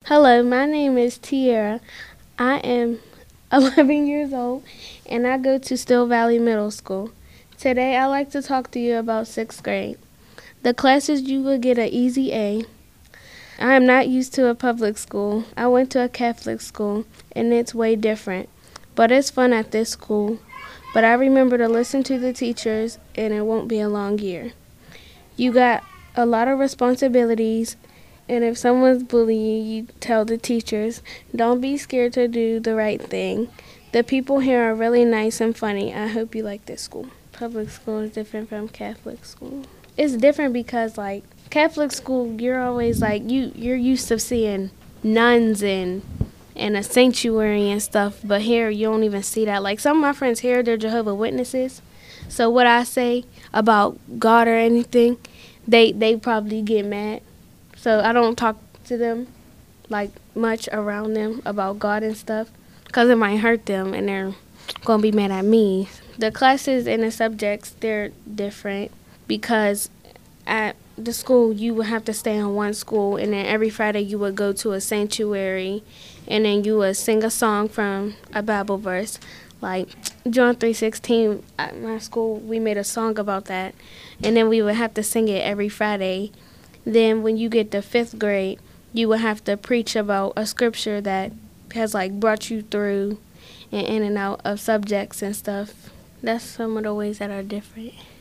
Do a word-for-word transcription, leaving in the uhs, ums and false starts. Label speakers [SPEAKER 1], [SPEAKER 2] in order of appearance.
[SPEAKER 1] Hello, my name is Tiara. I am eleven years old and I go to Still Valley Middle School. Today I'd like to talk to you about sixth grade. The classes you will get an easy A. I am not used to a public school. I went to a Catholic school and it's way different. But it's fun at this school. But I remember to listen to the teachers and it won't be a long year. You got a lot of responsibilities, and if someone's bullying you, you tell the teachers. Don't be scared to do the right thing. The people here are really nice and funny. I hope you like this school. Public school is different from Catholic school. It's different because, like, Catholic school, you're always like, you, you're used to seeing nuns and and a sanctuary and stuff, but here you don't even see that. Like, some of my friends here, they're Jehovah's Witnesses. So what I say about God or anything, they they probably get mad. So I don't talk to them like much around them about God and stuff because it might hurt them and they're going to be mad at me. The classes and the subjects, they're different because at the school you would have to stay on one school, and then every Friday you would go to a sanctuary and then you would sing a song from a Bible verse. Like John three sixteen, at my school, we made a song about that, and then we would have to sing it every Friday. Then when you get to fifth grade, you would have to preach about a scripture that has like brought you through and in and out of subjects and stuff. That's some of the ways that are different.